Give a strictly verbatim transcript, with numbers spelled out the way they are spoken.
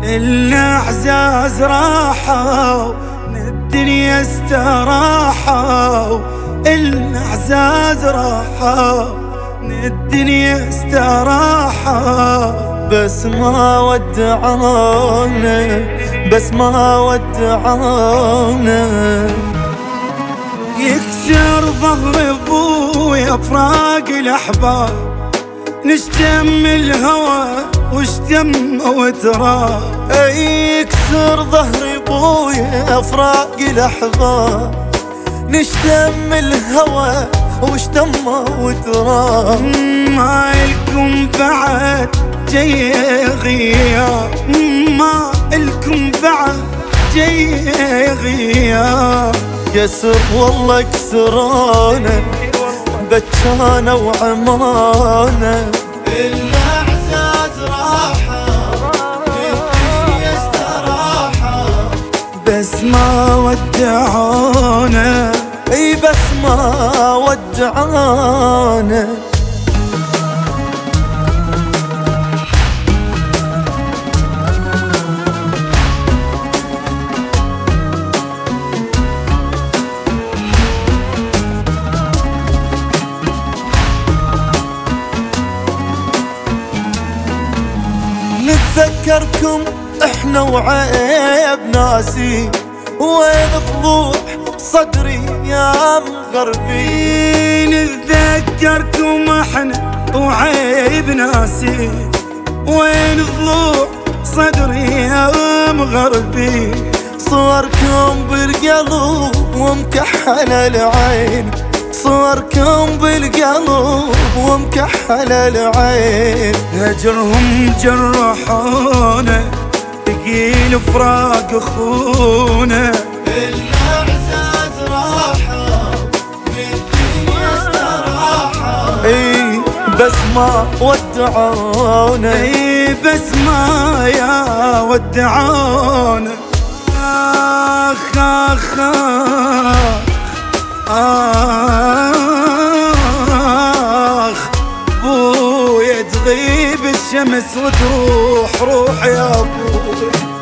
الأعزاز راحوا من الدنيا استراحوا، الأعزاز راحوا من الدنيا استراحوا. بس ما ودعونا، بس ما ودعونا. يكسر ظهر ابويا فراق الاحباب، نشتم الهوى واشتم وتراب. يكسر ظهر ابويا فراق الاحباب، نشتم الهوى واشتم وتراب. ما الكم بعد جاي غياب، ما الكم بعد جاي غياب. كسر والله كسرانا بجانا وعمانا. الأعزاز راحة الدنيا استراحة، بس ما ودعونا. اي بس ما ودعونا. نتذكركم احنا وعيب ناسي، وين ضلوع صدري يا مغربي. نتذكركم احنا وعيب ناسي، وين ضلوع صدري يا مغربي. صوركم بالقلب ومكحل العين، صوركم بالقلب ومكحل العين. هجرهم جرحونا ثقيل فراق اخونا. الأعزاز راحوا من الدنيا استراحوا، اي بس ما ودعونا. اي بس ما يا ودعونا. اخ اخ اخ بويا تغيب الشمس وتروح، روح يا ابوي.